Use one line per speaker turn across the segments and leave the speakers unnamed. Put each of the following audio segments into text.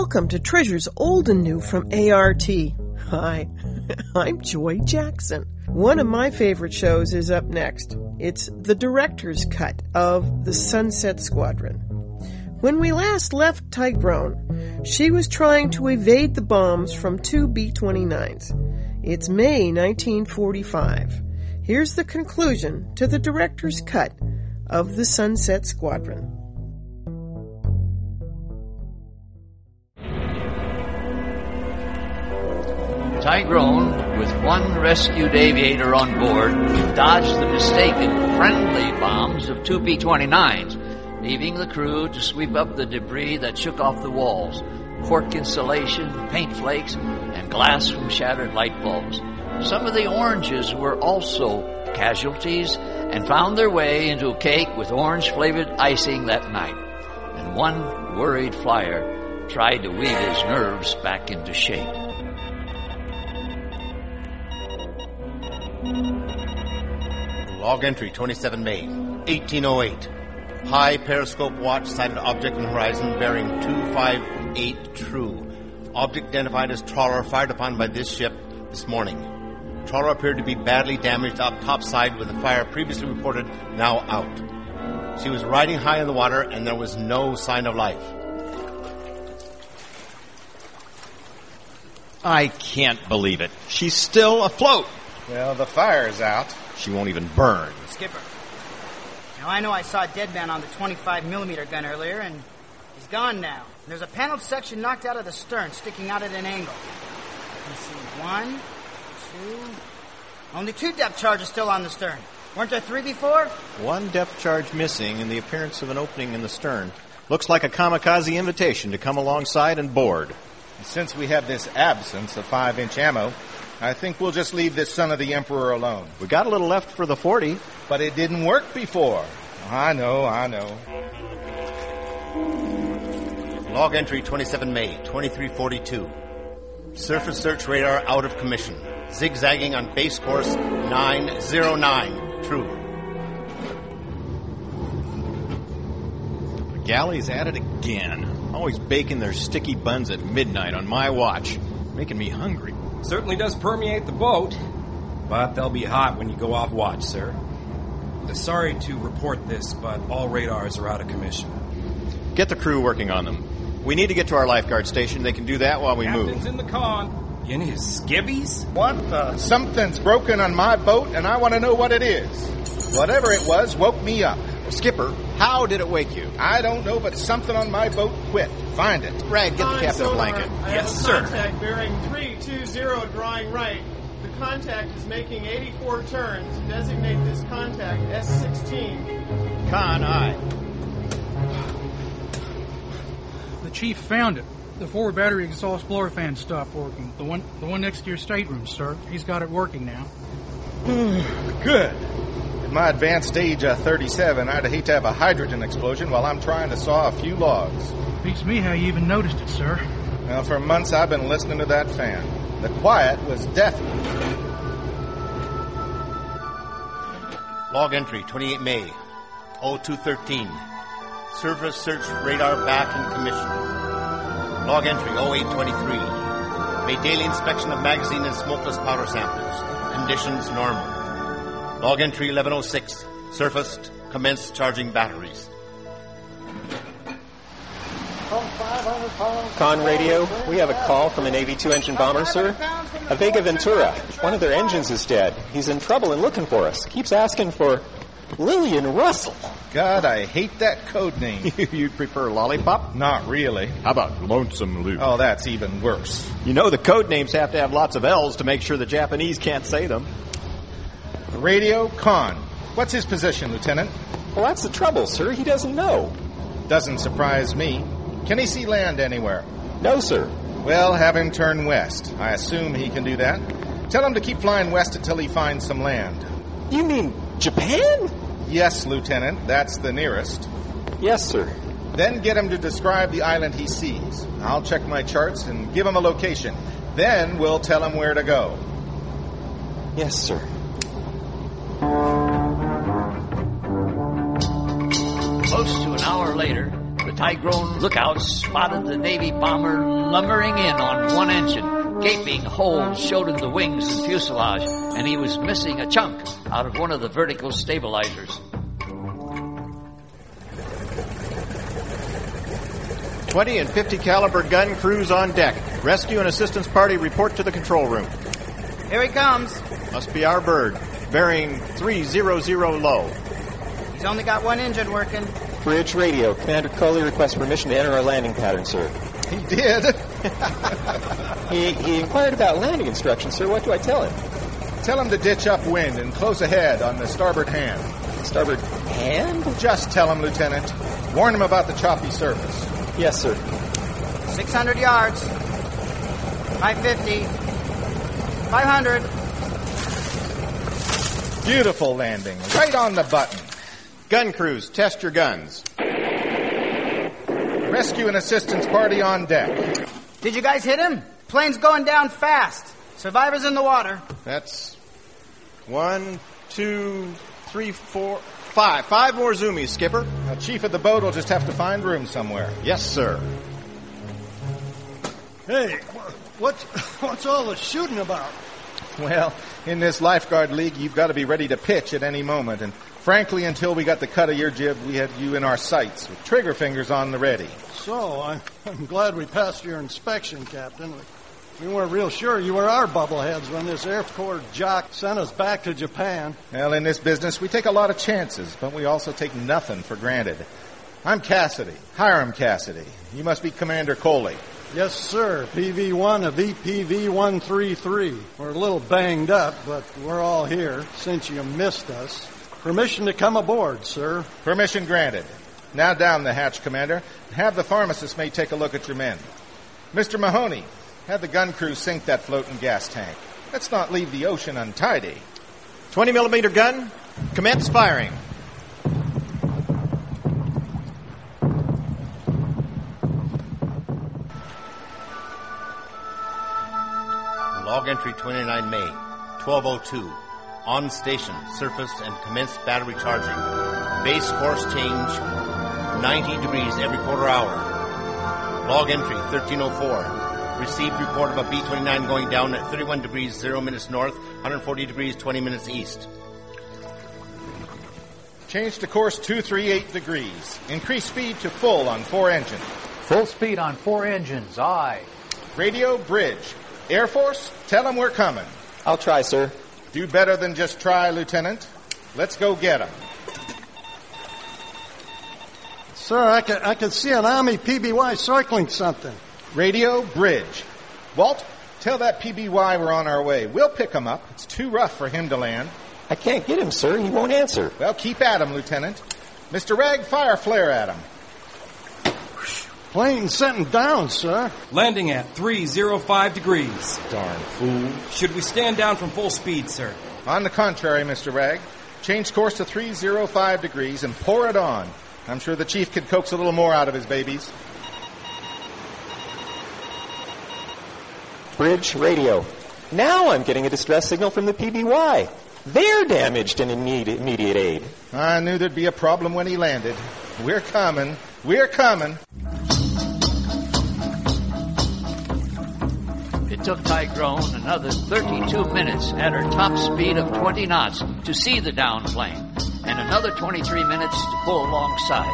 Welcome to Treasures Old and New from ART. Hi, I'm Joy Jackson. One of my favorite shows is up next. It's the director's cut of The Sunset Squadron. When we last left Tyrone, she was trying to evade the bombs from two B-29s. It's May 1945. Here's the conclusion to the director's cut of The Sunset Squadron.
Tyrone, with one rescued aviator on board, dodged the mistaken friendly bombs of two B-29s, leaving the crew to sweep up the debris that shook off the walls, cork insulation, paint flakes, and glass from shattered light bulbs. Some of the oranges were also casualties and found their way into a cake with orange-flavored icing that night. And one worried flyer tried to weave his nerves back into shape.
Log entry 27 May, 1808. High periscope watch sighted object on horizon bearing 258 true. Object identified as trawler fired upon by this ship this morning. Trawler appeared to be badly damaged up topside with the fire previously reported now out. She was riding high in the water and there was no sign of life.
I can't believe it. She's still afloat.
Well, the fire's out.
She won't even burn.
Skipper, now I know I saw a dead man on the 25mm gun earlier, and he's gone now. There's a paneled section knocked out of the stern, sticking out at an angle. You can see 1, 2... Only 2 depth charges still on the stern. Weren't there 3 before?
1 depth charge missing and the appearance of an opening in the stern. Looks like a kamikaze invitation to come alongside and board.
And since we have this absence of 5-inch ammo, I think we'll just leave this son of the Emperor alone.
We got a little left for the 40.
But it didn't work before. I know.
Log entry 27 May, 2342. Surface search radar out of commission. Zigzagging on base course 909. True.
The galley's at it again. Always baking their sticky buns at midnight on my watch. Making me hungry.
Certainly does permeate the boat, but they'll be hot when you go off watch, sir. Sorry to report this, but all radars are out of commission.
Get the crew working on them. We need to get to our lifeguard station. They can do that while we move.
Captain's in the con. In his skivvies?
What? Something's broken on my boat, and I want to know what it is. Whatever it was woke me up.
Skipper, how did it wake you?
I don't know, but something on my boat quit. Find it.
Rag, get the captain a blanket.
Yes, sir.
Contact bearing 320 drawing right. The contact is making 84 turns. Designate this contact S16.
Con, aye.
The chief found it. The forward battery exhaust blower fan stopped working. The one next to your stateroom, sir. He's got it working now.
Good. At my advanced age of 37, I'd hate to have a hydrogen explosion while I'm trying to saw a few logs.
Beats me how you even noticed it, sir.
Well, for months I've been listening to that fan. The quiet was deafening.
Log entry 28 May, 0213. Surface search radar back in commission. Log entry 0823. Made daily inspection of magazine and smokeless powder samples. Conditions normal. Log entry 1106. Surfaced. Commenced charging batteries.
Con radio, we have a call from a Navy 2-engine bomber, sir. A Vega Ventura. One of their engines is dead. He's in trouble and looking for us. Keeps asking for Lillian Russell.
God, I hate that code name.
You'd prefer Lollipop?
Not really.
How about Lonesome Lou?
Oh, that's even worse.
You know the code names have to have lots of L's to make sure the Japanese can't say them.
Radio Con. What's his position, Lieutenant?
Well, that's the trouble, sir. He doesn't know.
Doesn't surprise me. Can he see land anywhere?
No, sir.
Well, have him turn west. I assume he can do that. Tell him to keep flying west until he finds some land.
You mean Japan?
Yes, Lieutenant. That's the nearest.
Yes, sir.
Then get him to describe the island he sees. I'll check my charts and give him a location. Then we'll tell him where to go.
Yes, sir.
Close to an hour later, The Tyrone lookouts spotted the Navy bomber lumbering in on one engine. Gaping holes showed in the wings and fuselage, and he was missing a chunk out of one of the vertical stabilizers.
20 and 50 caliber gun crews on deck. Rescue and assistance party report to the control room.
Here he comes.
Must be our bird. Bearing 300 low.
He's only got one engine working.
Bridge radio. Commander Coley requests permission to enter our landing pattern, sir.
He did.
He inquired about landing instructions, sir. What do I tell him?
Tell him to ditch upwind and close ahead on the starboard hand.
Starboard hand?
Just tell him, Lieutenant. Warn him about the choppy surface.
Yes, sir.
600 yards. 550. 500.
Beautiful landing. Right on the button.
Gun crews, test your guns.
Rescue and assistance party on deck.
Did you guys hit him? Plane's going down fast. Survivors in the water.
That's 1, 2, 3, 4, 5. 5 more zoomies, Skipper.
The chief of the boat will just have to find room somewhere.
Yes, sir.
Hey, what's all the shooting about?
Well, in this lifeguard league, you've got to be ready to pitch at any moment. And frankly, until we got the cut of your jib, we had you in our sights with trigger fingers on the ready.
So, I'm glad we passed your inspection, Captain. We weren't real sure you were our bubbleheads when this Air Corps jock sent us back to Japan.
Well, in this business, we take a lot of chances, but we also take nothing for granted. I'm Cassidy, Hiram Cassidy. You must be Commander Coley.
Yes, sir. PV-1 of EPV-133. We're a little banged up, but we're all here since you missed us. Permission to come aboard, sir.
Permission granted. Now down the hatch, Commander. Have the pharmacist may take a look at your men. Mr. Mahoney, have the gun crew sink that floating gas tank. Let's not leave the ocean untidy.
20 millimeter gun, commence firing.
Log entry 29 May, 12:02. On station, surface and commenced battery charging. Base course change, 90 degrees every quarter hour. Log entry 13:04. Received report of a B-29 going down at 31 degrees 0 minutes north, 140 degrees 20 minutes east.
Change to course 238 degrees. Increase speed to full on 4 engines.
Full speed on 4 engines, aye.
Radio, bridge. Air Force, tell them we're coming.
I'll try, sir.
Do better than just try, Lieutenant. Let's go get them.
Sir, I could see an Army PBY circling something.
Radio, bridge. Walt, tell that PBY we're on our way. We'll pick him up. It's too rough for him to land.
I can't get him, sir. He won't answer.
Well, keep at him, Lieutenant. Mr. Ragg, fire flare at him.
Plane setting down, sir.
Landing at 305 degrees.
Darn fool.
Should we stand down from full speed, sir?
On the contrary, Mr. Ragg. Change course to 305 degrees and pour it on. I'm sure the chief could coax a little more out of his babies.
Bridge radio. Now I'm getting a distress signal from the PBY. They're damaged and in need immediate aid.
I knew there'd be a problem when he landed. We're coming. We're coming.
It took Tyrone another 32 minutes at her top speed of 20 knots to see the downed plane, and another 23 minutes to pull alongside.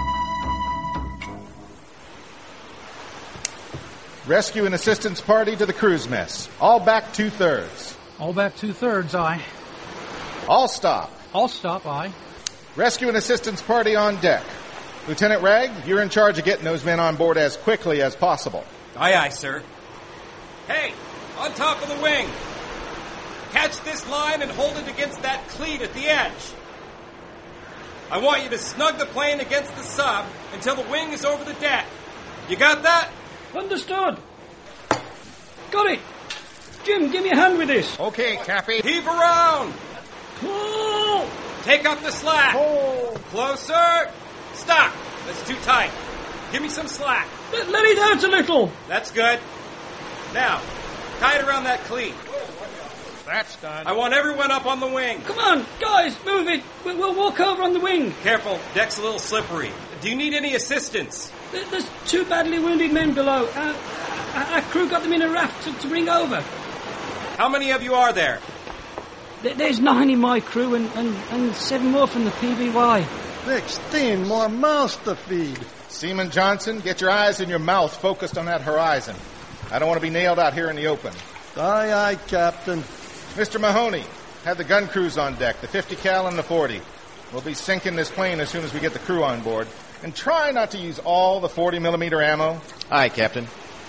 Rescue and assistance party to the cruise mess. All back 2/3.
All back 2/3, aye.
All stop.
All stop, aye.
Rescue and assistance party on deck. Lieutenant Ragg, you're in charge of getting those men on board as quickly as possible.
Aye, aye, sir. Hey, on top of the wing. Catch this line and hold it against that cleat at the edge. I want you to snug the plane against the sub until the wing is over the deck. You got that?
Understood. Got it. Jim, give me a hand with this.
Okay, Cappy.
Heave around.
Pull.
Take up the slack.
Pull.
Closer. Stop. That's too tight. Give me some slack.
Let it out a little.
That's good. Now, tie it around that cleat.
That's done.
I want everyone up on the wing.
Come on, guys, move it. We'll walk over on the wing.
Careful, deck's a little slippery. Do you need any assistance?
There's 2 badly wounded men below. Our crew got them in a raft to bring over.
How many of you are there?
There's 9 in my crew and 7 more from the PBY.
16 more mouths to feed.
Seaman Johnson, get your eyes and your mouth focused on that horizon. I don't want to be nailed out here in the open.
Aye, aye, Captain.
Mr. Mahoney, have the gun crews on deck, the 50 cal and the 40. We'll be sinking this plane as soon as we get the crew on board. And try not to use all the 40-millimeter ammo.
Aye, Captain.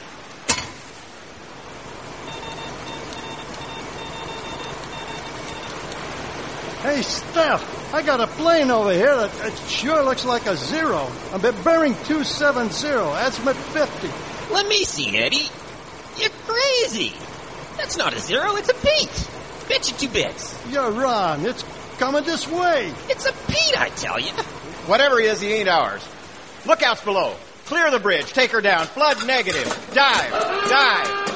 Hey, Steph, I got a plane over here that it sure looks like a 0. I'm bearing 270, azimuth 50.
Let me see, Eddie. You're crazy. That's not a 0, it's a beat. Bet you 2 bits.
You're wrong. It's coming this way.
It's a beat, I tell you.
Whatever he is, he ain't ours. Lookouts below. Clear the bridge. Take her down. Flood negative. Dive. Dive.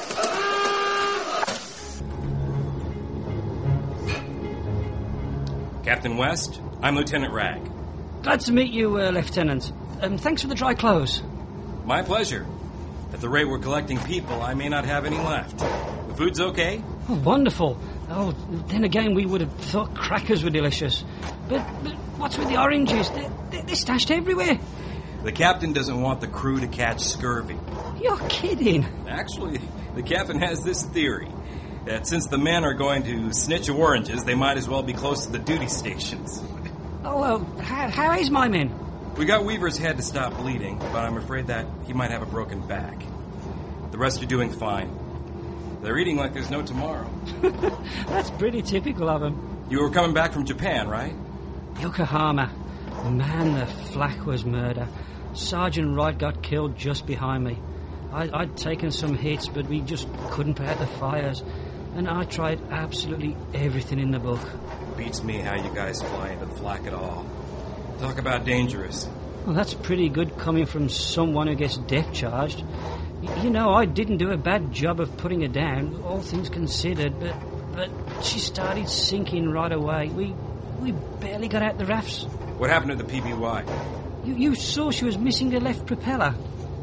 Captain West, I'm Lieutenant Ragg.
Glad to meet you, Lieutenant. Thanks for the dry clothes.
My pleasure. At the rate we're collecting people, I may not have any left. The food's okay?
Oh, wonderful. Oh, then again, we would have thought crackers were delicious. But what's with the oranges? They're stashed everywhere.
The captain doesn't want the crew to catch scurvy.
You're kidding.
Actually, the captain has this theory. That since the men are going to snitch oranges, they might as well be close to the duty stations.
Oh, well, how is my men?
We got Weaver's head to stop bleeding, but I'm afraid that he might have a broken back. The rest are doing fine. They're eating like there's no tomorrow.
That's pretty typical of them.
You were coming back from Japan, right?
Yokohama. Man, the flak was murder. Sergeant Wright got killed just behind me. I'd taken some hits, but we just couldn't put out the fires. And I tried absolutely everything in the book.
Beats me how you guys fly into the flak at all. Talk about dangerous.
Well, that's pretty good coming from someone who gets death charged. You know, I didn't do a bad job of putting her down, all things considered, but she started sinking right away. We barely got out the rafts.
What happened to the PBY?
You saw she was missing the left propeller.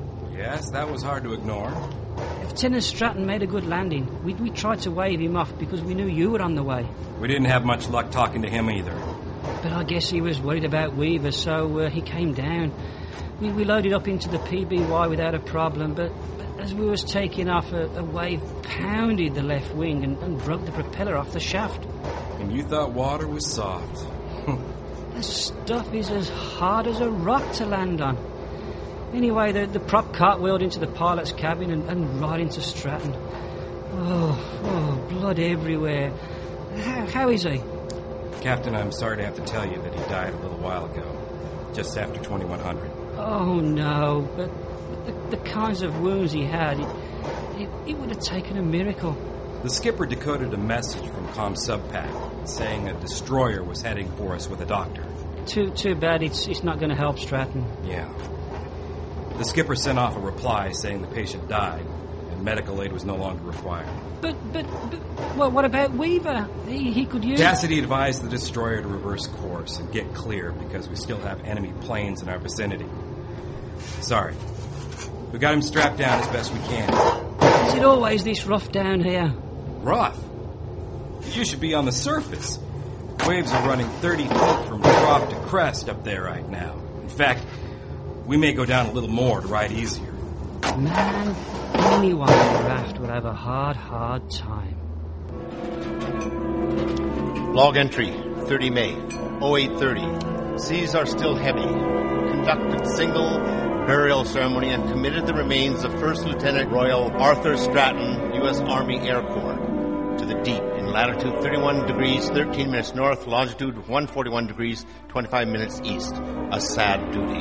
Yes, that was hard to ignore.
Lieutenant Stratton made a good landing. We tried to wave him off because we knew you were on the way.
We didn't have much luck talking to him either.
But I guess he was worried about Weaver, so he came down. We loaded up into the PBY without a problem, but as we was taking off, a wave pounded the left wing and broke the propeller off the shaft.
And you thought water was soft.
The stuff is as hard as a rock to land on. Anyway, the prop cartwheeled into the pilot's cabin and right into Stratton. Oh, blood everywhere. How is he?
Captain, I'm sorry to have to tell you that he died a little while ago, just after 2100.
Oh, no, but the kinds of wounds he had, it would have taken a miracle.
The skipper decoded a message from ComSubPac saying a destroyer was heading for us with a doctor.
Too bad it's not going to help Stratton.
Yeah. The skipper sent off a reply saying the patient died and medical aid was no longer required.
But well, what about Weaver? He could use...
Cassidy advised the destroyer to reverse course and get clear because we still have enemy planes in our vicinity. Sorry. We got him strapped down as best we can.
Is it always this rough down here?
Rough? You should be on the surface. Waves are running 30 feet from trough to crest up there right now. In fact, we may go down a little more to ride easier.
Man, anyone on the raft would have a hard time.
Log entry, 30 May, 0830. Seas are still heavy. Conducted single burial ceremony and committed the remains of First Lieutenant Royal Arthur Stratton, U.S. Army Air Corps, to the deep in latitude 31 degrees 13 minutes north, longitude 141 degrees 25 minutes east. A sad duty.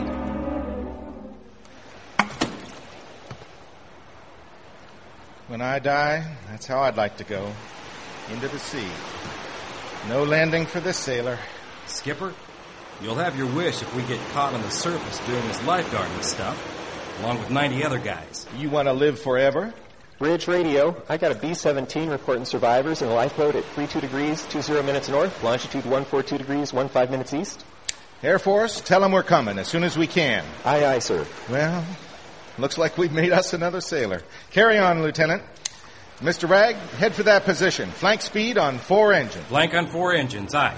When I die, that's how I'd like to go. Into the sea. No landing for this sailor.
Skipper, you'll have your wish if we get caught on the surface doing this lifeguarding stuff, along with 90 other guys.
You want to live forever?
Bridge radio. I got a B-17 reporting survivors in a lifeboat at 32 degrees, 20 minutes north, longitude 142 degrees, 15 minutes east.
Air Force, tell them we're coming as soon as we can.
Aye, aye, sir.
Well, looks like we've made us another sailor. Carry on, Lieutenant. Mr. Ragg, head for that position. Flank speed on 4 engines.
Flank on 4 engines, aye.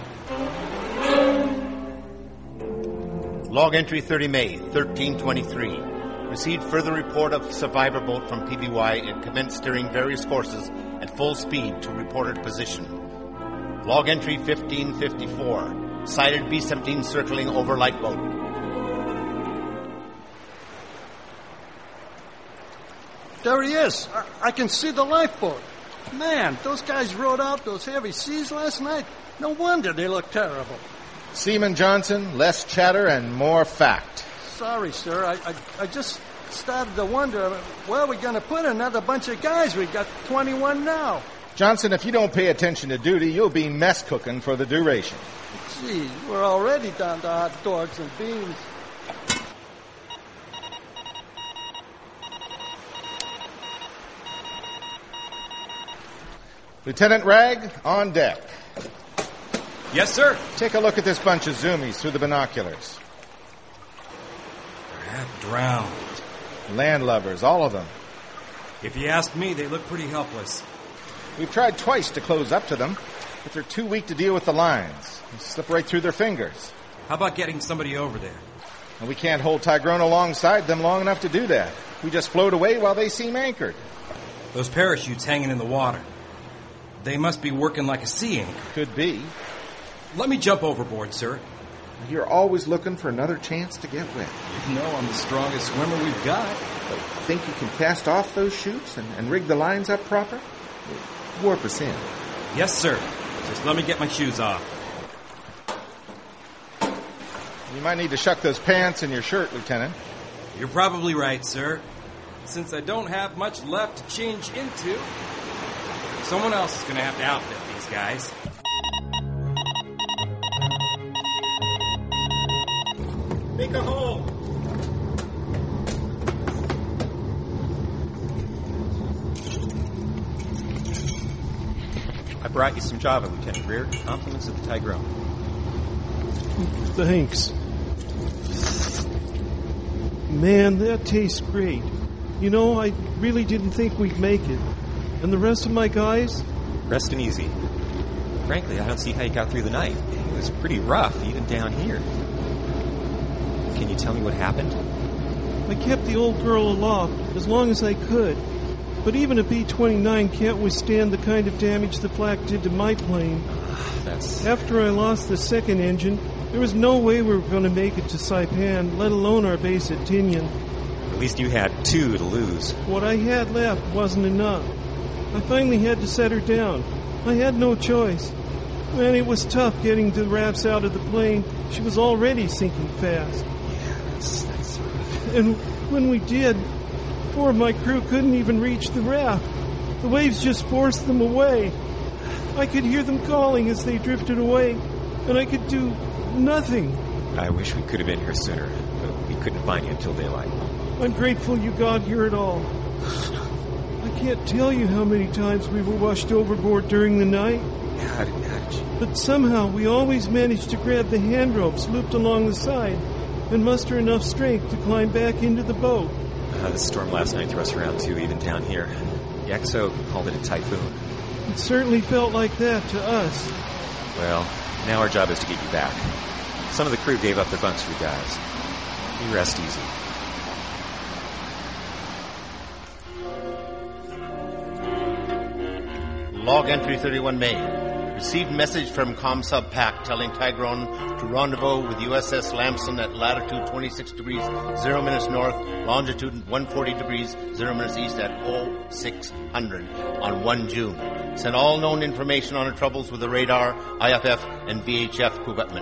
Log entry 30 May, 1323. Received further report of survivor boat from PBY and commenced steering various courses at full speed to reported position. Log entry 1554. Sighted B-17 circling over lifeboat.
There he is. I can see the lifeboat. Man, those guys rode out those heavy seas last night. No wonder they look terrible.
Seaman Johnson, less chatter and more fact.
Sorry, sir. I just started to wonder, where are we going to put another bunch of guys? We've got 21 now.
Johnson, if you don't pay attention to duty, you'll be mess cooking for the duration.
Gee, we're already down to hot dogs and beans.
Lieutenant Ragg, on deck.
Yes, sir.
Take a look at this bunch of zoomies through the binoculars.
They're half drowned.
Landlubbers, all of them.
If you ask me, they look pretty helpless.
We've tried twice to close up to them, but they're too weak to deal with the lines. They slip right through their fingers.
How about getting somebody over there?
And we can't hold Tigrone alongside them long enough to do that. We just float away while they seem anchored.
Those parachutes hanging in the water. They must be working like a sea anchor.
Could be.
Let me jump overboard, sir.
You're always looking for another chance to get wet.
You know I'm the strongest swimmer we've got.
But think you can cast off those chutes and rig the lines up proper? Warp us in.
Yes, sir. Just let me get my shoes off.
You might need to shuck those pants in your shirt, Lieutenant.
You're probably right, sir. Since I don't have much left to change into, someone else is going to have to outfit these guys.
Make a hole!
I brought you some Java, Lieutenant Greer. Compliments of the Tigrone.
Thanks. Man, that tastes great. You know, I really didn't think we'd make it. And the rest of my guys?
Resting easy. Frankly, I don't see how you got through the night. It was pretty rough, even down here. Can you tell me what happened?
I kept the old girl aloft as long as I could. But even a B-29 can't withstand the kind of damage the flak did to my plane. After I lost the second engine, there was no way we were going to make it to Saipan, let alone our base at Tinian.
At least you had 2 to lose.
What I had left wasn't enough. I finally had to set her down. I had no choice. Man, it was tough getting the rafts out of the plane. She was already sinking fast.
That's
And when we did, 4 of my crew couldn't even reach the raft. The waves just forced them away. I could hear them calling as they drifted away, and I could do nothing.
I wish we could have been here sooner, but we couldn't find you until daylight.
I'm grateful you got here at all. I can't tell you how many times we were washed overboard during the night.
How did you?
But somehow we always managed to grab the hand ropes looped along the side and muster enough strength to climb back into the boat.
The storm last night threw us around too, even down here. The XO called it a typhoon.
It certainly felt like that to us.
Well, now our job is to get you back. Some of the crew gave up their bunks for you guys. You rest easy.
Log entry 31 May. Received message from ComSub PAC telling Tigrone to rendezvous with USS Lamson at latitude 26 degrees 0 minutes north, longitude 140 degrees 0 minutes east at 0600 on 1 June. Sent all known information on her troubles with the radar, IFF, and VHF equipment.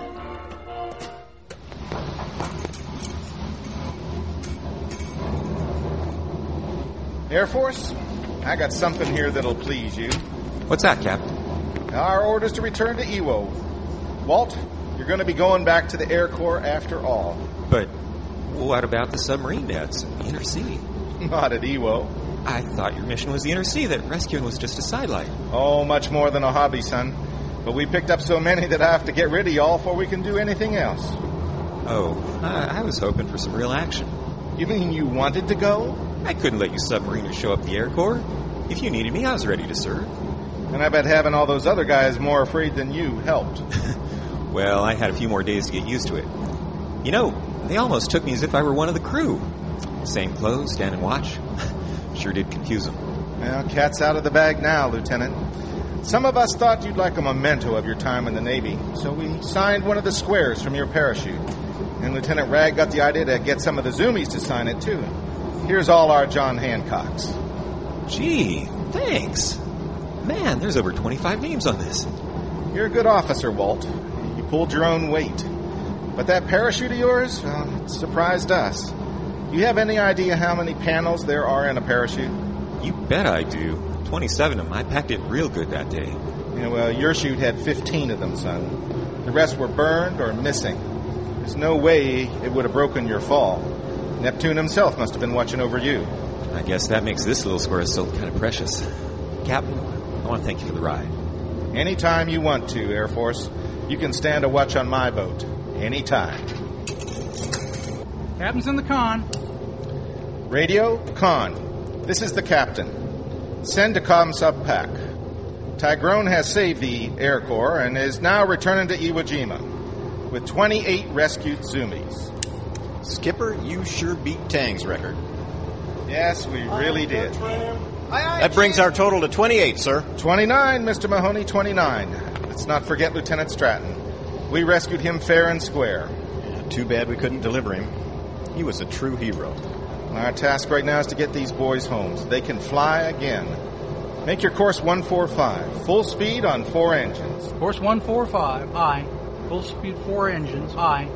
Air Force, I got something here that'll please you.
What's that, Captain?
Our orders to return to Iwo. Walt, you're going to be going back to the Air Corps after all.
But what about the submarine nets in the inner sea?
Not at Iwo.
I thought your mission was the inner sea, that rescuing was just a sidelight.
Oh, much more than a hobby, son. But we picked up so many that I have to get rid of y'all before we can do anything else.
Oh, I was hoping for some real action.
You mean you wanted to go?
I couldn't let you submariners show up the Air Corps. If you needed me, I was ready to serve.
And I bet having all those other guys more afraid than you helped.
Well, I had a few more days to get used to it. You know, they almost took me as if I were one of the crew. Same clothes, stand and watch. Sure did confuse them.
Well, cat's out of the bag now, Lieutenant. Some of us thought you'd like a memento of your time in the Navy, so we signed one of the squares from your parachute. And Lieutenant Ragg got the idea to get some of the Zoomies to sign it, too. Here's all our John Hancocks.
Gee, thanks. Man, there's over 25 names on this.
You're a good officer, Walt. You pulled your own weight. But that parachute of yours, it surprised us. You have any idea how many panels there are in a parachute?
You bet I do. 27 of them. I packed it real good that day.
Yeah, well, your chute had 15 of them, son. The rest were burned or missing. There's no way it would have broken your fall. Neptune himself must have been watching over you.
I guess that makes this little square still kind of precious. Captain, I want to thank you for the ride.
Anytime you want to, Air Force. You can stand a watch on my boat. Anytime.
Captain's in the con.
Radio, con. This is the captain. Send to ComSub-Pac. Tygrone has saved the Air Corps and is now returning to Iwo Jima with 28 rescued Zoomies.
Skipper, you sure beat Tang's record.
Yes, we really did.
That brings our total to 28, sir.
29, Mr. Mahoney, 29. Let's not forget Lieutenant Stratton. We rescued him fair and square.
Yeah, too bad we couldn't deliver him. He was a true hero.
Our task right now is to get these boys home so they can fly again. Make your course 145. Full speed on 4 engines.
Course 145, aye. Full speed 4 engines, aye.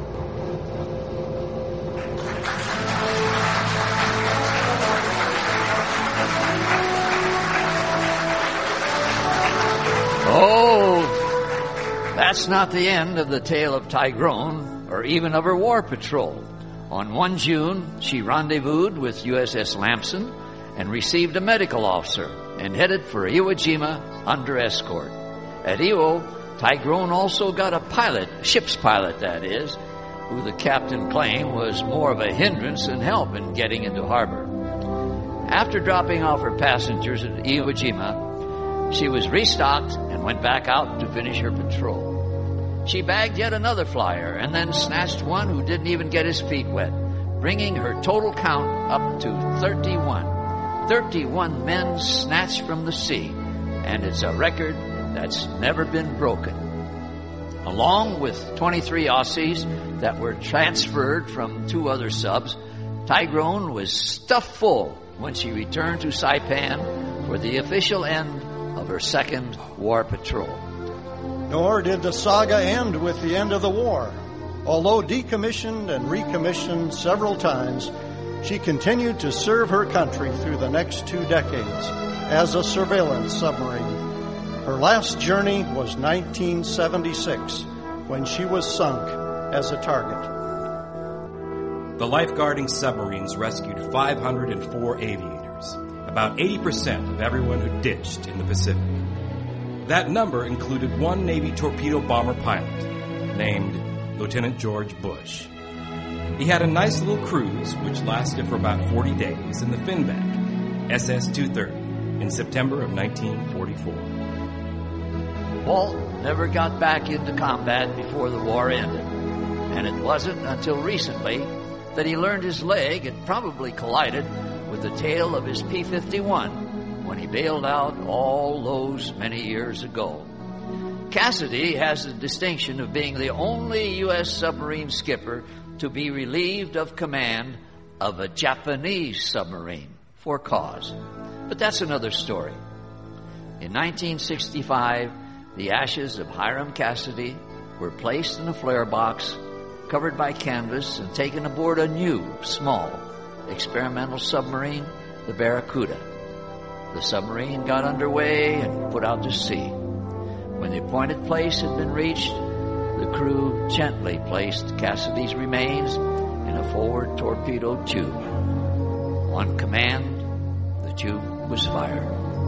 Oh, that's not the end of the tale of Tygrone, or even of her war patrol. On 1 June, she rendezvoused with USS Lamson and received a medical officer and headed for Iwo Jima under escort. At Iwo, Tygrone also got a pilot, ship's pilot that is, who the captain claimed was more of a hindrance than help in getting into harbor. After dropping off her passengers at Iwo Jima, she was restocked and went back out to finish her patrol. She bagged yet another flyer and then snatched one who didn't even get his feet wet, bringing her total count up to 31. 31 men snatched from the sea, and it's a record that's never been broken. Along with 23 Aussies that were transferred from 2 other subs, Tygrone was stuffed full when she returned to Saipan for the official end of her 2nd war patrol.
Nor did the saga end with the end of the war. Although decommissioned and recommissioned several times, she continued to serve her country through the next 2 decades as a surveillance submarine. Her last journey was 1976, when she was sunk as a target.
The lifeguarding submarines rescued 504 aviators, about 80% of everyone who ditched in the Pacific. That number included 1 Navy torpedo bomber pilot named Lieutenant George Bush. He had a nice little cruise which lasted for about 40 days in the Finback, SS-230, in September of 1944.
Walt never got back into combat before the war ended, and it wasn't until recently that he learned his leg had probably collided with the tail of his P-51 when he bailed out all those many years ago. Cassidy has the distinction of being the only U.S. submarine skipper to be relieved of command of a Japanese submarine for cause. But that's another story. In 1965, the ashes of Hiram Cassidy were placed in a flare box, covered by canvas, and taken aboard a new, small, experimental submarine, the Barracuda. The submarine got underway and put out to sea. When the appointed place had been reached, the crew gently placed Cassidy's remains in a forward torpedo tube. On command, The tube was fired.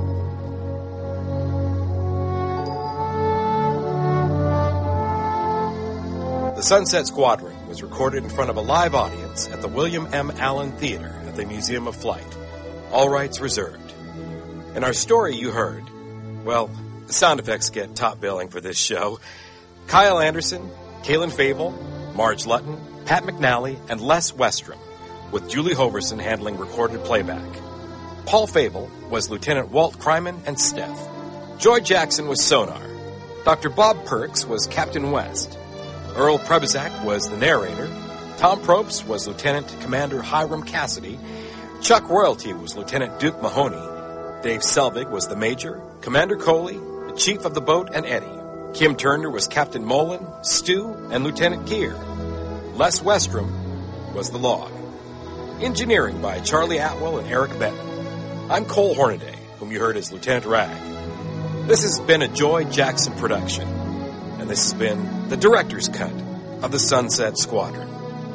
The Sunset Squadron was recorded in front of a live audience at the William M. Allen Theater at the Museum of Flight. All rights reserved. In our story you heard, well, the sound effects get top billing for this show. Kyle Anderson, Kaylin Fable, Marge Lutton, Pat McNally, and Les Westrom, with Julie Hoverson handling recorded playback. Paul Fable was Lieutenant Walt Kryman and Steph. Joy Jackson was Sonar. Dr. Bob Perks was Captain West. Earl Prebizak was the narrator. Tom Probst was Lieutenant Commander Hiram Cassidy. Chuck Royalty was Lieutenant Duke Mahoney. Dave Selvig was the Major. Commander Coley, the Chief of the boat, and Eddie. Kim Turner was Captain Mullen, Stu, and Lieutenant Gear. Les Westrom was the log. Engineering by Charlie Atwell and Eric Benton. I'm Cole Hornaday, whom you heard as Lieutenant Rag. This has been a Joy Jackson production, and this has been the director's cut of the Sunset Squadron.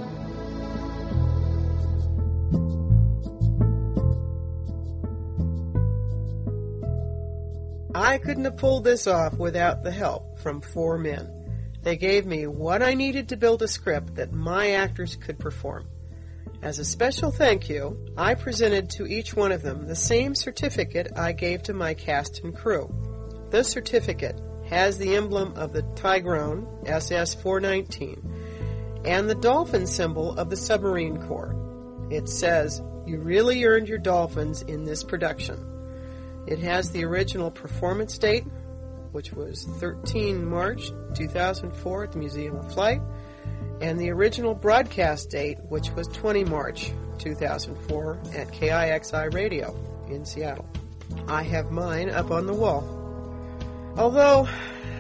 I couldn't have pulled this off without the help from 4 men. They gave me what I needed to build a script that my actors could perform. As a special thank you, I presented to each one of them the same certificate I gave to my cast and crew. The certificate has the emblem of the Tigrone, SS-419, and the dolphin symbol of the Submarine Corps. It says, "You really earned your dolphins in this production." It has the original performance date, which was 13 March 2004 at the Museum of Flight, and the original broadcast date, which was 20 March 2004 at KIXI Radio in Seattle. I have mine up on the wall. Although,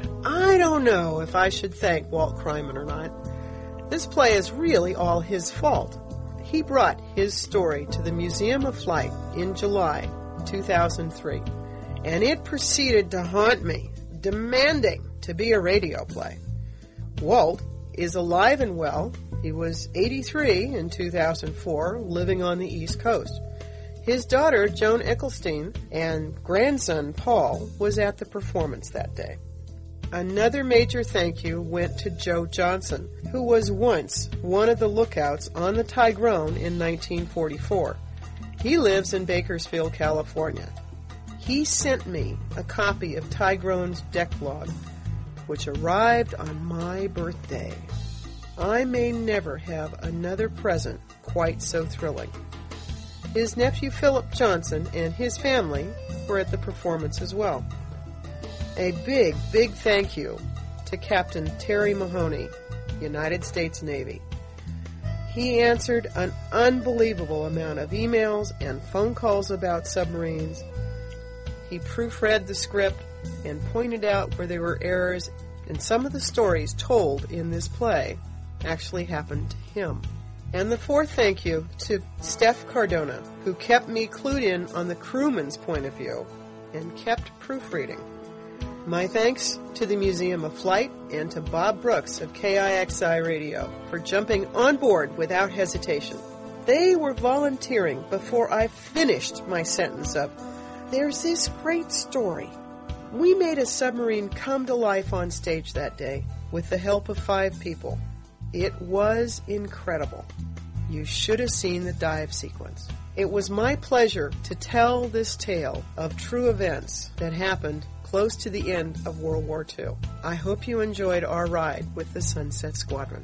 I don't know if I should thank Walt Kryman or not. This play is really all his fault. He brought his story to the Museum of Flight in July 2003, and it proceeded to haunt me, demanding to be a radio play. Walt is alive and well. He was 83 in 2004, living on the East Coast. His daughter, Joan Eckelstein, and grandson, Paul, was at the performance that day. Another major thank you went to Joe Johnson, who was once one of the lookouts on the Tigrone in 1944. He lives in Bakersfield, California. He sent me a copy of Tigrone's deck log, which arrived on my birthday. I may never have another present quite so thrilling. His nephew Philip Johnson and his family were at the performance as well. A big, big thank you to Captain Terry Mahoney, United States Navy. He answered an unbelievable amount of emails and phone calls about submarines. He proofread the script and pointed out where there were errors, and some of the stories told in this play actually happened to him. And the fourth thank you to Steph Cardona, who kept me clued in on the crewman's point of view and kept proofreading. My thanks to the Museum of Flight and to Bob Brooks of KIXI Radio for jumping on board without hesitation. They were volunteering before I finished my sentence of, "There's this great story." We made a submarine come to life on stage that day with the help of 5 people. It was incredible. You should have seen the dive sequence. It was my pleasure to tell this tale of true events that happened close to the end of World War II. I hope you enjoyed our ride with the Sunset Squadron.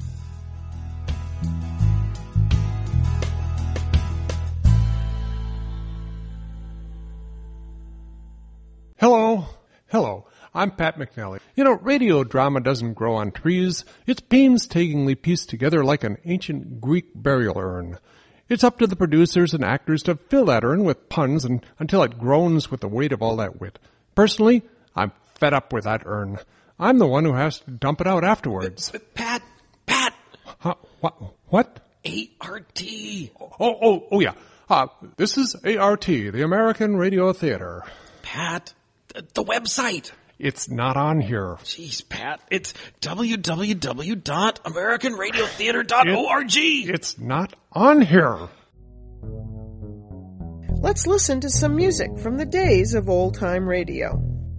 Hello, I'm Pat McNally. You know, radio drama doesn't grow on trees. It's painstakingly pieced together like an ancient Greek burial urn. It's up to the producers and actors to fill that urn with puns until it groans with the weight of all that wit. Personally, I'm fed up with that urn. I'm the one who has to dump it out afterwards.
Pat!
Huh? What?
ART!
Oh, yeah. This is ART, the American Radio Theater.
Pat, the website.
It's not on here.
Jeez, Pat, it's www.americanradiotheater.org.
It's not on here.
Let's listen to some music from the days of old-time radio.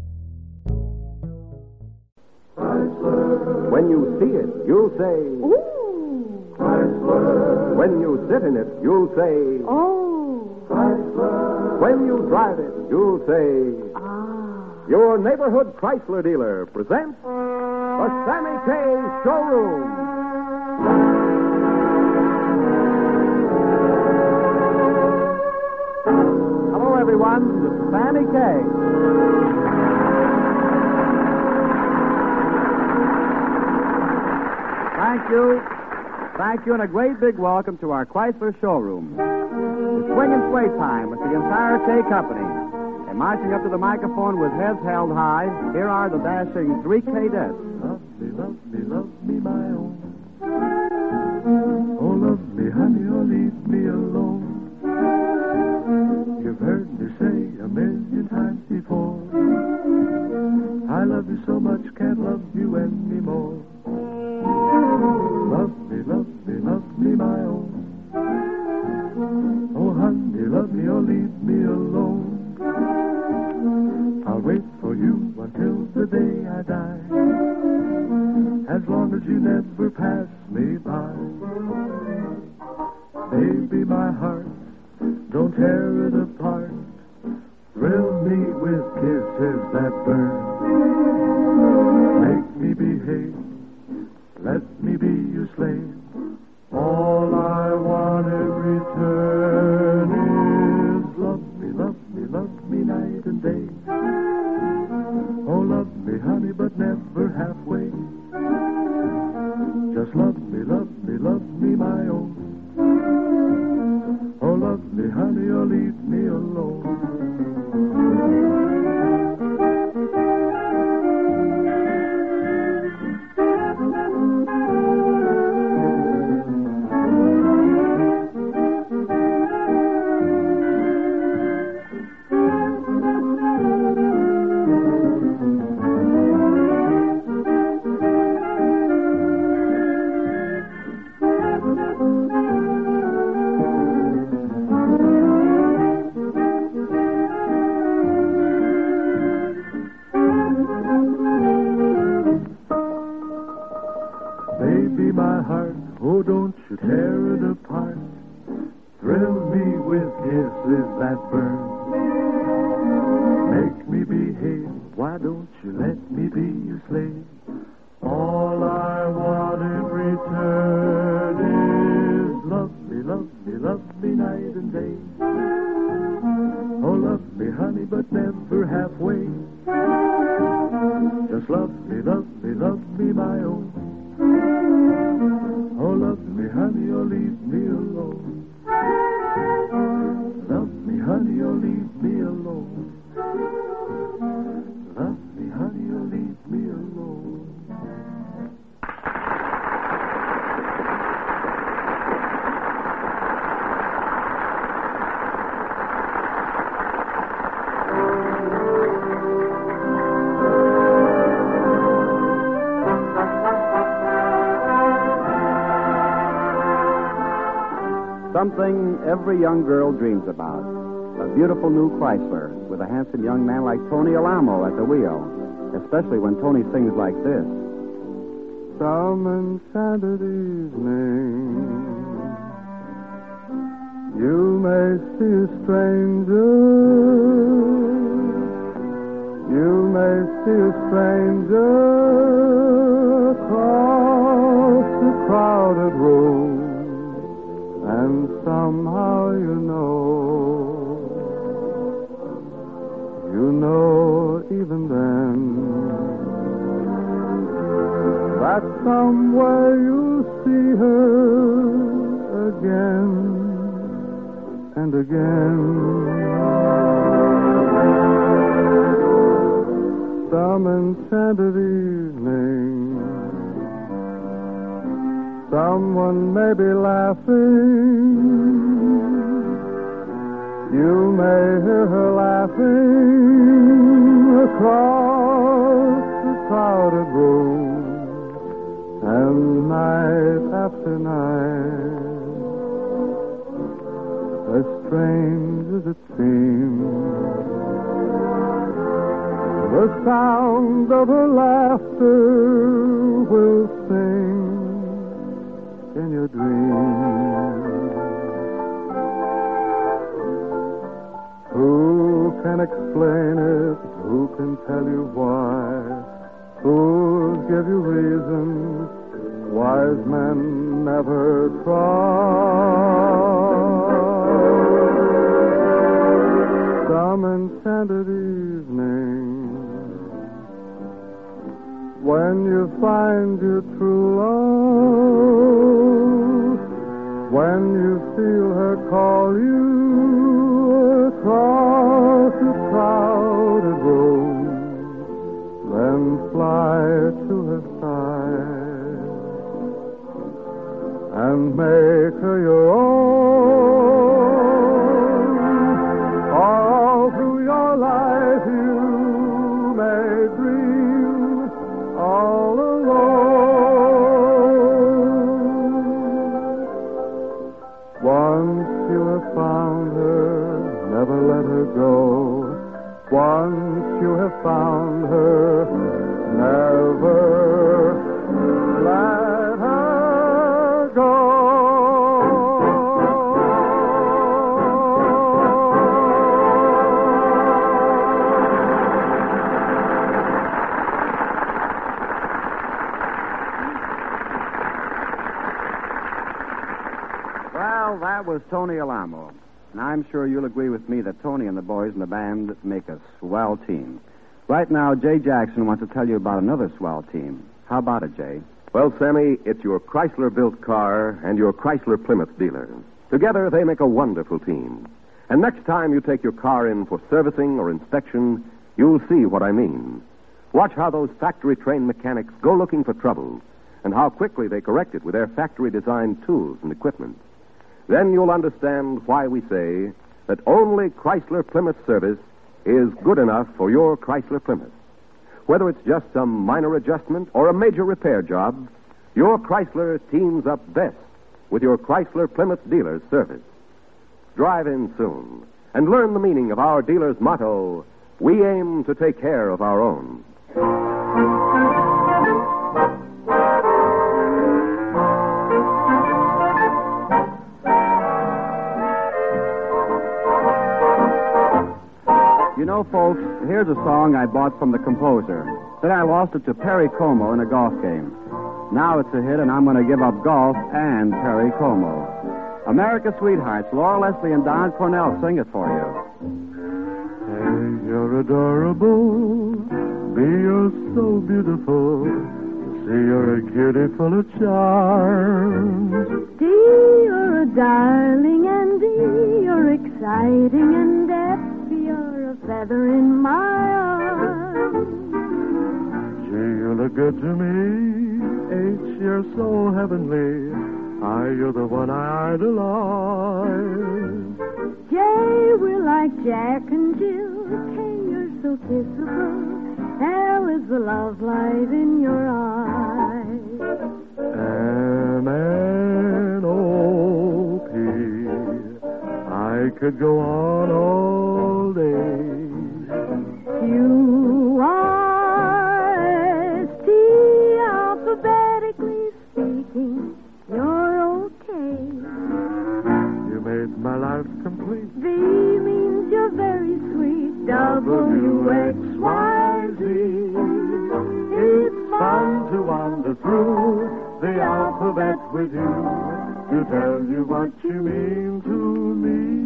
When you see it, you'll say, "Ooh!" Chrysler. When you sit in it, you'll say, "Oh!" Chrysler. When you drive it, you'll say, "Ah!" Your neighborhood Chrysler dealer presents the Sammy K Showroom.
Hello, everyone. This is Sammy K. Thank you, and a great big welcome to our Chrysler showroom. It's swing and sway time with the entire K Company. And marching up to the microphone with heads held high, here are the dashing 3 Cadets.
Love me, my own. Oh, love me, honey, or leave me alone. You've heard me say a million times before, I love you so much, can't love you anymore. Love me, my own. Oh, honey, love me or leave me alone. I'll wait for you until the day I die, as long as you never pass me by. Baby, my heart, don't tear it apart. Thrill me with kisses that burn. Make me behave, let me be your slave. All I want in return is love me night and day. Oh, love me, honey, but never halfway. Just love me, my own. Oh, love me, honey, or leave me alone. Baby, my heart, oh, don't you tear it apart. Thrill me with kisses that burn. Make me behave, why don't you let me be your slave? All I want in return is love me night and day. Oh, love me, honey, but never halfway. Just love me, my own. Oh, love me, honey, or leave me alone. Love me, honey, or leave me alone. Love me, honey, or leave me alone.
Something every young girl dreams about. A beautiful new Chrysler with a handsome young man like Tony Alamo at the wheel. Especially when Tony sings like this.
Some enchanted evening, you may see a stranger. You may see a stranger across the crowded room. And somehow you know even then, that somewhere you'll see her again and again. Some enchanted evening, someone may be laughing. You may hear her laughing across the crowded room. And night after night, as strange as it seems. The sound of her laughter will sing in your dreams. Who can explain it? Who can tell you why? Who'll give you reasons? Wise men never try. Some enchanted evening, when you find your true love, when you feel her call you across a crowded room, then fly to her side and make her your own. All through your life you may dream all alone. Once you have found her, never let her go. Once you have found her, never let her go.
Well, that was Tony Alamo. And I'm sure you'll agree with me that Tony and the boys in the band make a swell team. Right now, Jay Jackson wants to tell you about another swell team. How about it, Jay?
Well, Sammy, it's your Chrysler-built car and your Chrysler Plymouth dealer. Together, they make a wonderful team. And next time you take your car in for servicing or inspection, you'll see what I mean. Watch how those factory-trained mechanics go looking for trouble and how quickly they correct it with their factory-designed tools and equipment. Then you'll understand why we say that only Chrysler Plymouth service is good enough for your Chrysler Plymouth. Whether it's just some minor adjustment or a major repair job, your Chrysler teams up best with your Chrysler Plymouth dealer's service. Drive in soon and learn the meaning of our dealer's motto, we aim to take care of our own.
You know, folks, here's a song I bought from the composer. Then I lost it to Perry Como in a golf game. Now it's a hit, and I'm going to give up golf and Perry Como. America's Sweethearts, Laura Leslie and Don Cornell sing it for you.
Hey, you're adorable. Be, you're so beautiful. See, you're a cutie full of charms.
D, you're a darling, and D, you're exciting, and F, you're a feather in my arms.
G, you look good to me. H, you're so heavenly. I, you're the one I idolize.
J, we're like Jack and Jill. K, you're so kissable. L is the love light in your eyes.
M, N, O, P. I could go on all day.
Q, R, S, T, alphabetically speaking, you're okay.
You made my life complete.
V means you're very sweet. W, X, Y, Z.
It's fun to wander through the alphabet with you to tell you what you mean to me.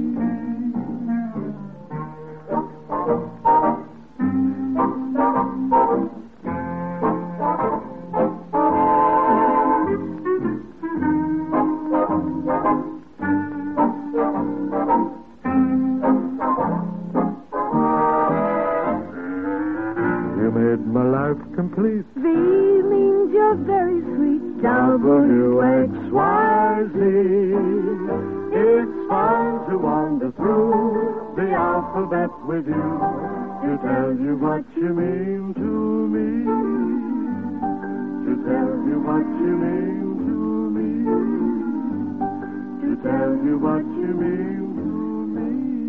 You made my life complete.
V means you're very sweet.
W, X, Y, Z. It's fun to wander through the alphabet with you to tell you what you mean to me. To tell you what you mean to me. To tell you what you mean to me.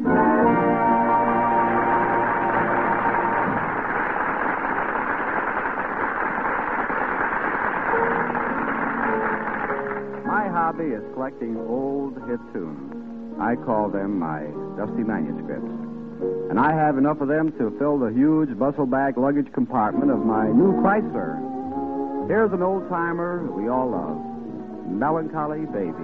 My hobby is collecting old hit tunes. I call them my dusty manuscripts. And I have enough of them to fill the huge bustle bag luggage compartment of my new Chrysler. Here's an old-timer we all love, Melancholy Baby.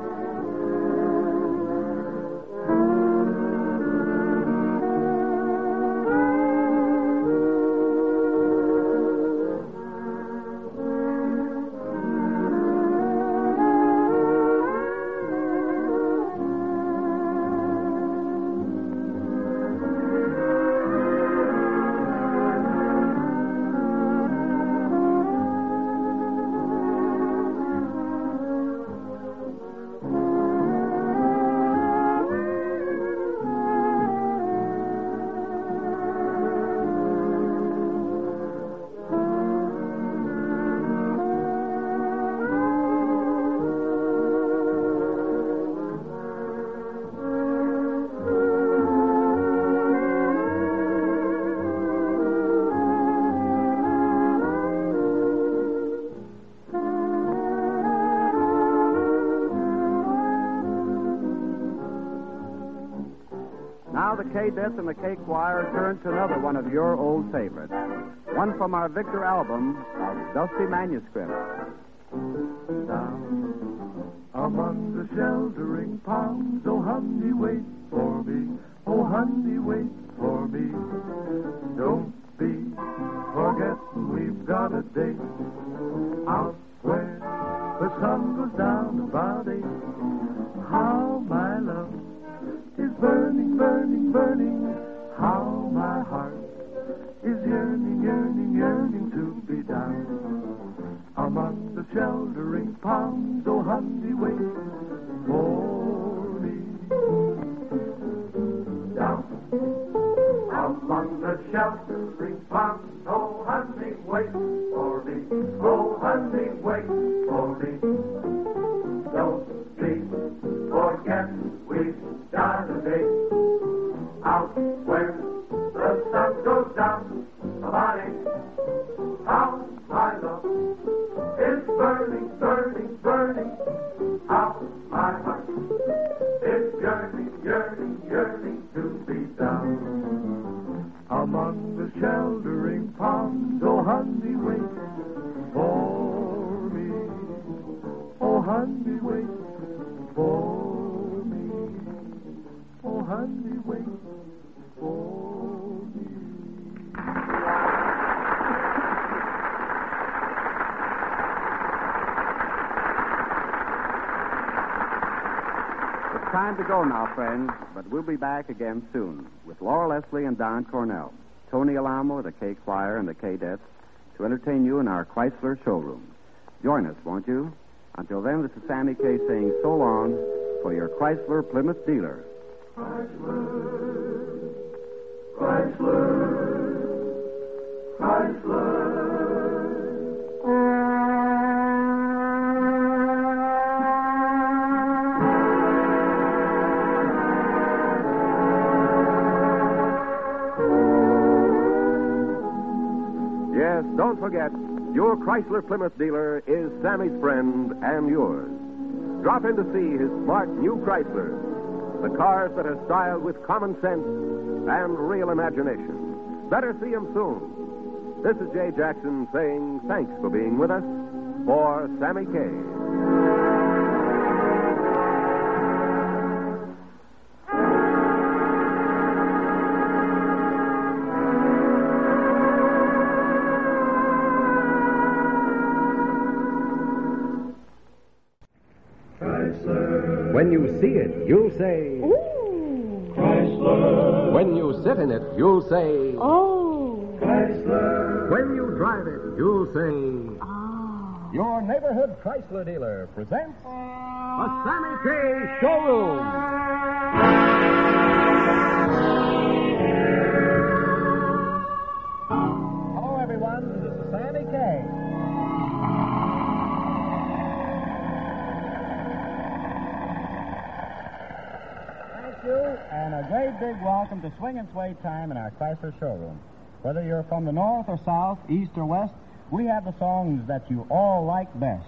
Now the K-Dets and the K-Choir turn to another one of your old favorites. One from our Victor album of Dusty Manuscripts.
Down among the sheltering palms, oh honey, wait for me. Oh honey, wait for me. Don't be forgetting we've got a date out where the sun goes down about 8. How my love is burning, burning, burning. How my heart is yearning, yearning, yearning to be down among the sheltering palms. Oh, honey, wait for me. Down among the sheltering palms. Oh, honey, wait for me. Oh, honey, wait for me. Don't be forgetting we've got a date out where the sun goes down about 8. How my love is burning, burning, burning. How my heart is yearning, yearning, yearning to be down among the sheltering palms. Oh, honey, wait for me. Oh, honey, wait for me. Oh, honey, wait for me.
It's time to go now, friends, but we'll be back again soon with Laura Leslie and Don Cornell, Tony Alamo, the K-Choir, and the K-Dets to entertain you in our Chrysler showroom. Join us, won't you? Until then, this is Sammy Kaye saying so long for your Chrysler Plymouth dealer.
Chrysler, Chrysler, Chrysler.
Yes, don't forget, your Chrysler Plymouth dealer is Sammy's friend and yours. Drop in to see his smart new Chryslers, the cars that are styled with common sense and real imagination. Better see him soon. This is Jay Jackson saying thanks for being with us for Sammy Kaye.
When you see it, you'll say,
Ooh.
Chrysler. When you sit in it, you'll say,
Oh.
Chrysler. When you drive it, you'll say,
Oh.
Your neighborhood Chrysler dealer presents a Sammy Kaye Showroom. Hello, everyone. This is Sammy Kaye.
you, and a great big welcome to Swing and Sway Time in our Chrysler showroom. Whether you're from the north or south, east or west, we have the songs that you all like best.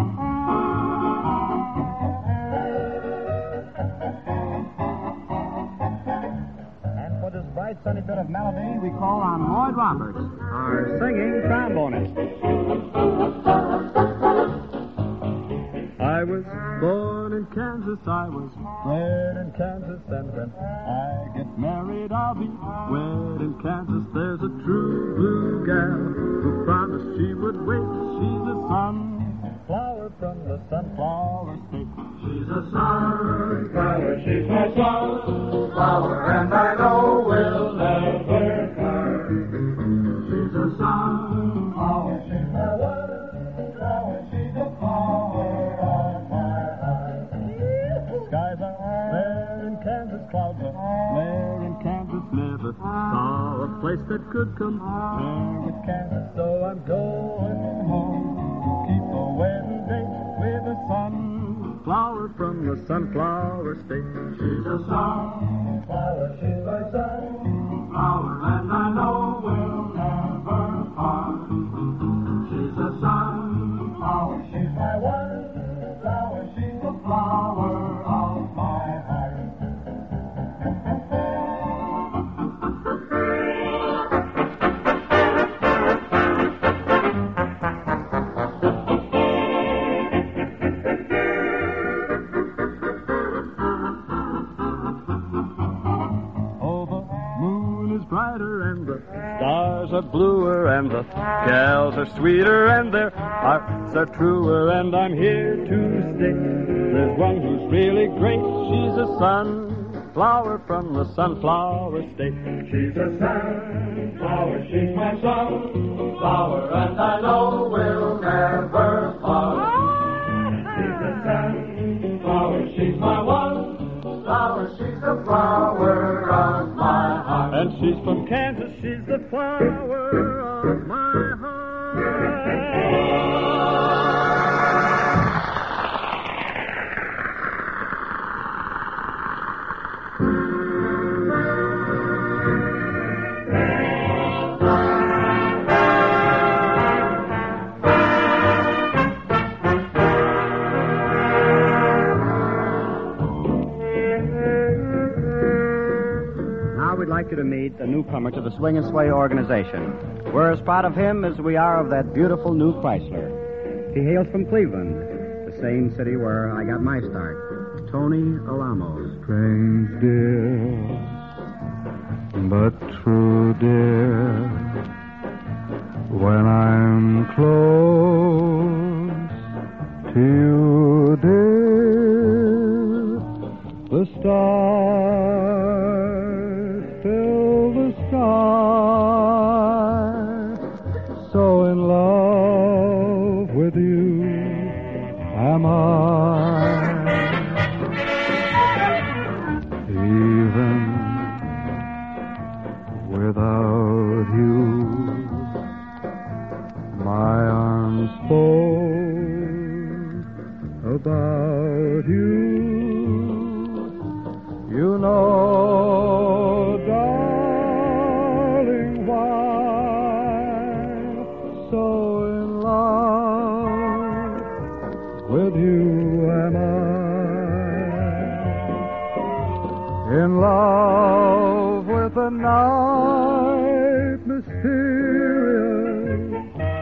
And for this bright, sunny bit of melody, we call on Lloyd Roberts, our singing trombonist.
I was born in Kansas, I was bred in Kansas, and when I get married, I'll be wed in Kansas. There's a true blue gal who promised she would wait. She's a sunflower from the sunflower state. She's a sunflower, she's my sunflower, and I know we'll never part. She's a sunflower, she's my wildflower, she's a flower. Clouds are there in Kansas, never saw a place that could compare with Kansas, so I'm going home to keep the wedding date with a sunflower from the sunflower state. She's a sunflower, she's my sunflower, and I know we'll never part. She's a sunflower, she's my wildflower, she's the flower of my heart. Stars are bluer and the gals are sweeter and their hearts are truer, and I'm here to stay. There's one who's really great. She's a sunflower from the sunflower state. She's a sunflower, she's my sunflower, and I know we'll never part. She's a sunflower, she's my one flower, she's the flower of my heart. And she's from Kansas, she's the flower of my heart.
We'd like you to meet a newcomer to the Swing and Sway organization. We're as proud of him as we are of that beautiful new Chrysler. He hails from Cleveland, the same city where I got my start. Tony Alamo.
Strange, dear, but true, dear, when I'm close to you, dear, the stars fill the sky, so in love with you am I. Even without you, my arms fold about you. You know, darling, why so in love with you am I. In love with the night mysterious,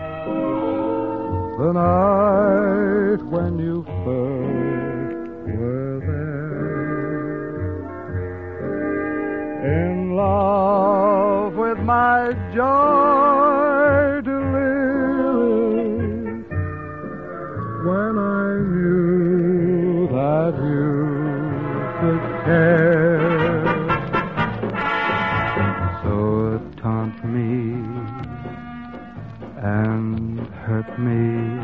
the night when you first were there. In love with my joy delirious, when I knew that you could care. So taunt me and hurt me,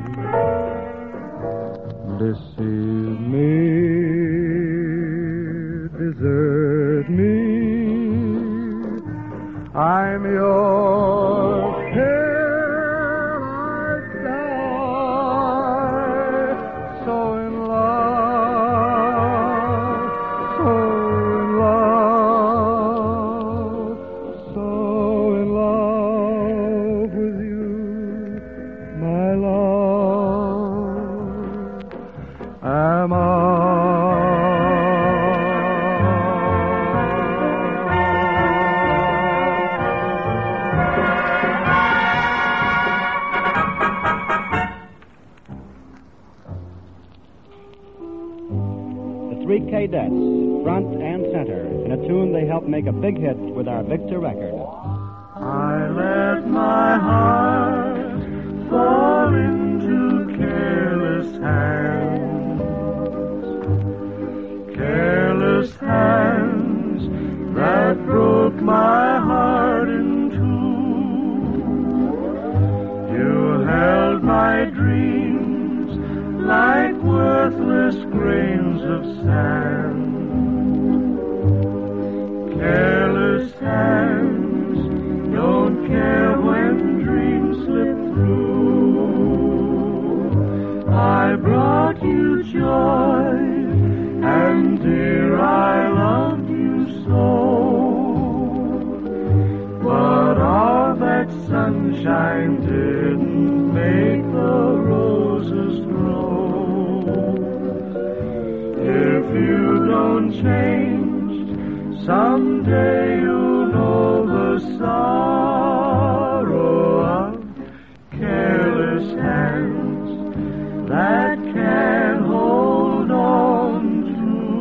deceive me, desert me. I'm yours till I die. So in love
Three Cadets, front and center, in a tune they helped make a big hit with our Victor record.
I let my heart fall into careless hands, careless hands that broke my heart in two. You held my dreams like worthless grains of sand. Careless hands don't care when dreams slip through. I brought you joy, and dear, I loved you so. But all that sunshine didn't make the roses grow. If you don't change, someday you'll know the sorrow of careless hands that can't hold on to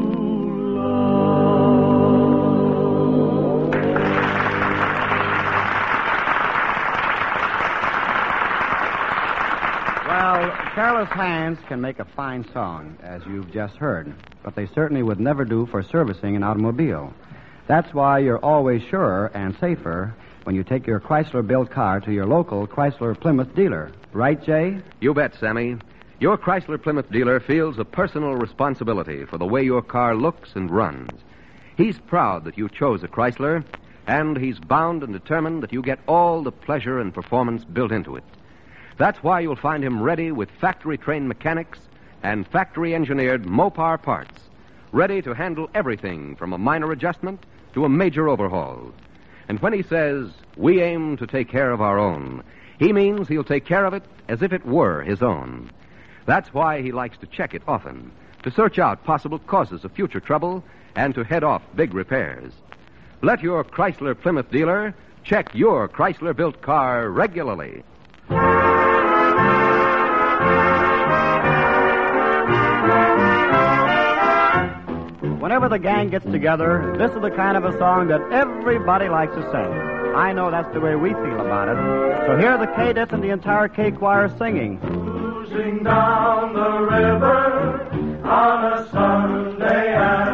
love.
Well, careless hands can make a fine song, as you've just heard, but they certainly would never do for servicing an automobile. That's why you're always surer and safer when you take your Chrysler-built car to your local Chrysler Plymouth dealer. Right, Jay?
You bet, Sammy. Your Chrysler Plymouth dealer feels a personal responsibility for the way your car looks and runs. He's proud that you chose a Chrysler, and he's bound and determined that you get all the pleasure and performance built into it. That's why you'll find him ready with factory-trained mechanics and factory-engineered Mopar parts, ready to handle everything from a minor adjustment to a major overhaul. And when he says, we aim to take care of our own, he means he'll take care of it as if it were his own. That's why he likes to check it often, to search out possible causes of future trouble and to head off big repairs. Let your Chrysler Plymouth dealer check your Chrysler-built car regularly.
Whenever the gang gets together, this is the kind of a song that everybody likes to sing. I know that's the way we feel about it. So here are the Cadets and the entire K-Choir singing.
Cruising down the river on a Sunday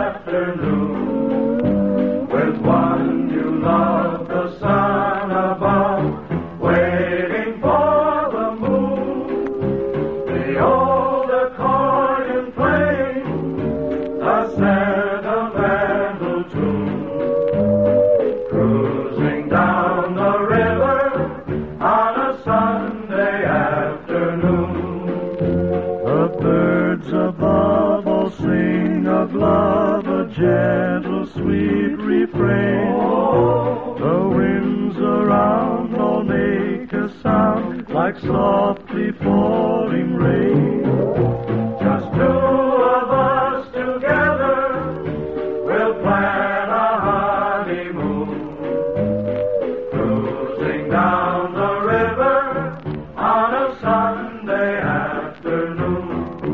afternoon, with one you love, the sun above, waiting for the moon. The old accordion playing a sentimental tune. Cruising down the river on a Sunday afternoon. The birds above all sing of love, a gentle, sweet refrain. The winds around all make a sound like softly falling rain. Just two of us together will plan a honeymoon. Cruising down the river on a Sunday afternoon.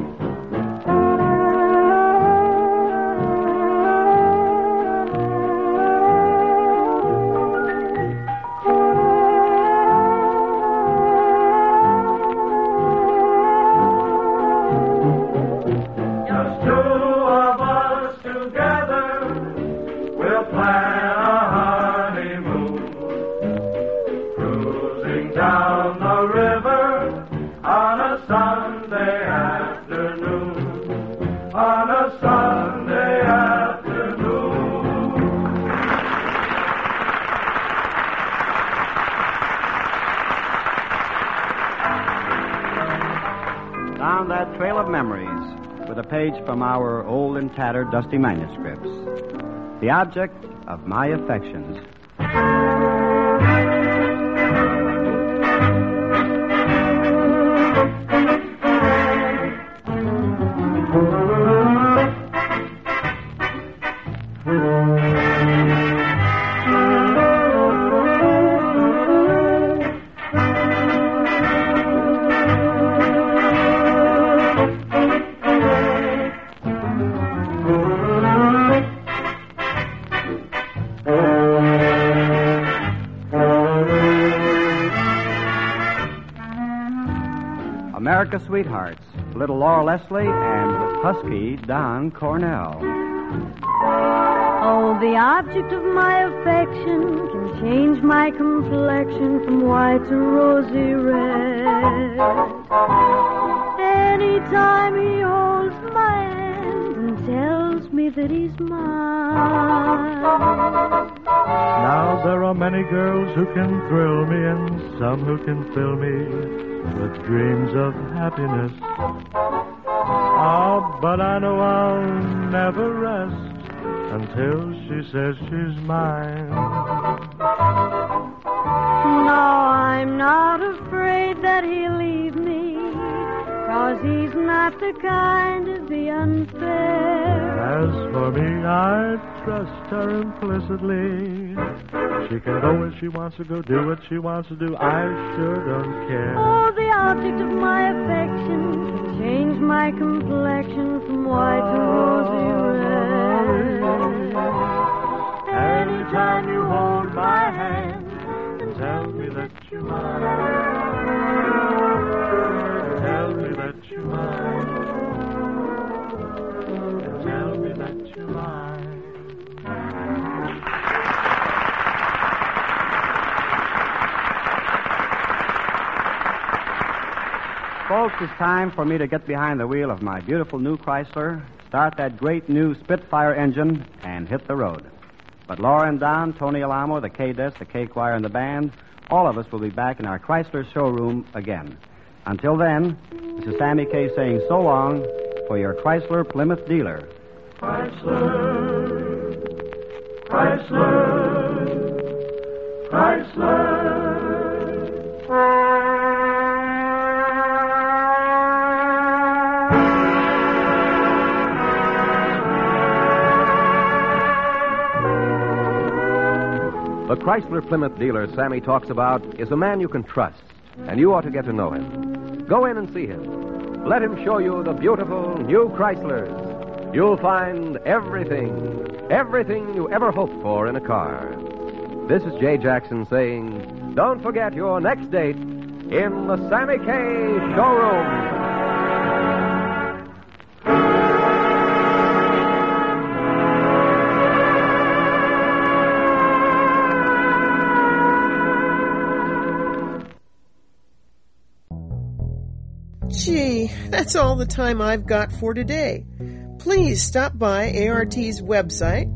Just two of us together will plan a honeymoon. Cruising down the river on a Sunday afternoon. On a Sunday afternoon.
Down that trail of memories with a page from our old and tattered dusty manuscripts. The object of my affections. America Sweethearts, little Laura Leslie and husky Don Cornell.
Oh, the object of my affection can change my complexion from white to rosy red. Anytime he holds my hand and tells me that he's mine.
Now there are many girls who can thrill me and some who can fill me with dreams of happiness. Oh, but I know I'll never rest until she says she's mine.
No, I'm not afraid that he'll leave me, 'cause he's not the kind to be unfair.
As for me, I trust her implicitly. She can go where she wants to go, do what she wants to do. I sure don't care.
Oh, the object of my affection can change my complexion from white to rosy red.
Anytime you hold my hand and tell me that you're mine, tell me that you're mine, and tell me that you're mine.
Folks, it's time for me to get behind the wheel of my beautiful new Chrysler, start that great new Spitfire engine, and hit the road. But Laura and Don, Tony Alamo, the K-Desk, the K-Choir, and the band, all of us will be back in our Chrysler showroom again. Until then, this is Sammy Kaye saying so long for your Chrysler Plymouth dealer.
Chrysler, Chrysler, Chrysler.
The Chrysler Plymouth dealer Sammy talks about is a man you can trust, and you ought to get to know him. Go in and see him. Let him show you the beautiful new Chryslers. You'll find everything you ever hoped for in a car. This is Jay Jackson saying, don't forget your next date in the Sammy Kaye showroom.
Gee, that's all the time I've got for today. Please stop by ART's website,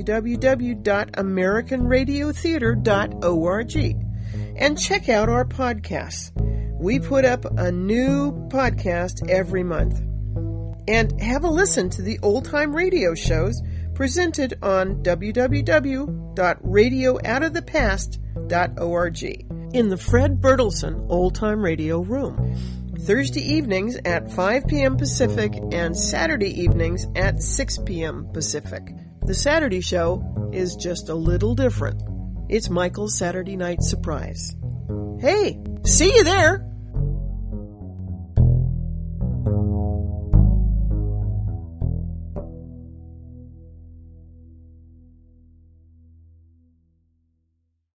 www.americanradiotheater.org, and check out our podcasts. We put up a new podcast every month. And have a listen to the old-time radio shows presented on www.radiooutofthepast.org in the Fred Bertelsen Old Time Radio Room. Thursday evenings at 5 p.m. Pacific and Saturday evenings at 6 p.m. Pacific. The Saturday show is just a little different. It's Michael's Saturday Night Surprise. Hey, see you there!